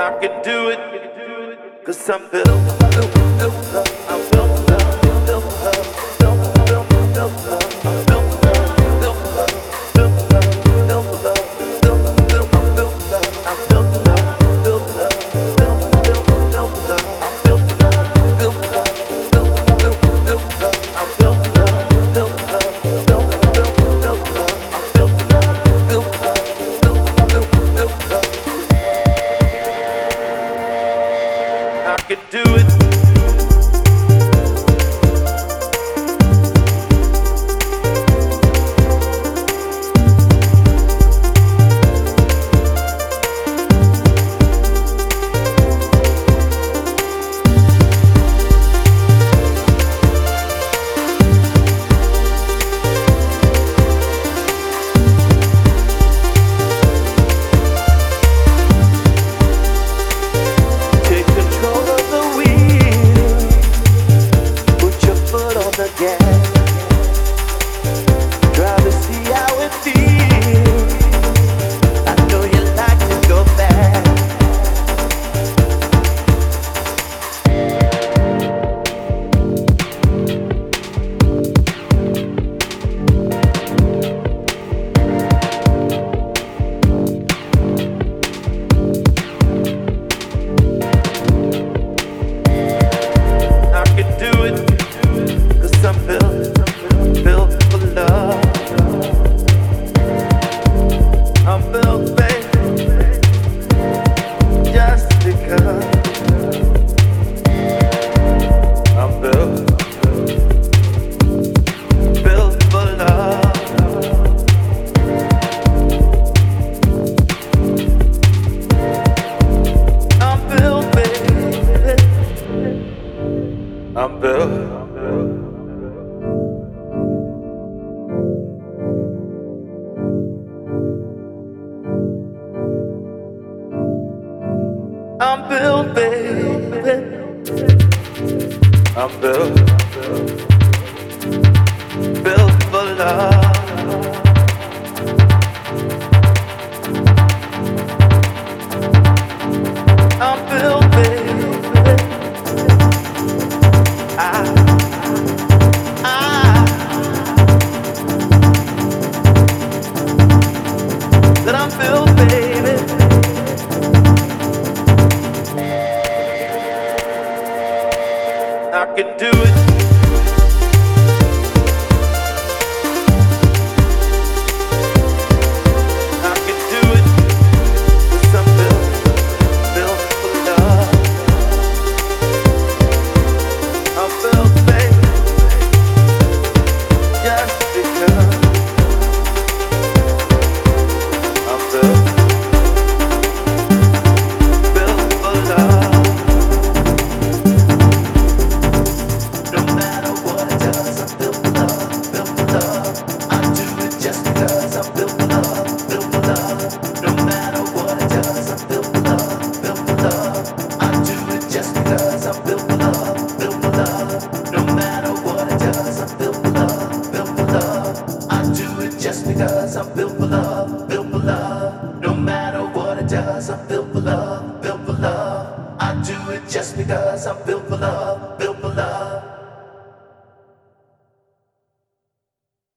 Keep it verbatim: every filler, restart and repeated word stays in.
I can do it, cause I'm built, built, built, love. I'm built, love, built, love, built, built, built, love. I'm built, love, built, love, built, love, built, love, built, built, built, love. I'm built, love, built, love, built, built, built, love. I'm built, love, built, love, built, built, built, love. I'm built, love, built, love, built, built, built, love. I'm built, love, built, love, built, built, built, love. I can do it. Take control of the wheel. Put your foot on the gas. Try to see how it feels. I know you like to go fast. I can do it, cause I'm built, built for love. I'm built, baby, just because. I'm built, built for love. I'm built, baby. I'm built. I'm built, baby. I'm built, built for love. I'm built, baby. I, I, that I'm built, baby. I can do it. I can do it. 'Cause I'm built, built for love. I'm built, baby, just because. I'm built, built for love. No matter what it does, I'm built for love, built for love. I do it just because I'm built for love, built for love. No matter what it does, I'm built for love, built for love. I do it just because I'm built for love, built for love. No matter what it does, I'm built for love, built for love. I do it just because I'm built for love, built for love. No matter what it does, I'm built for love, built for love. I do it just because I'm built for love, built for love.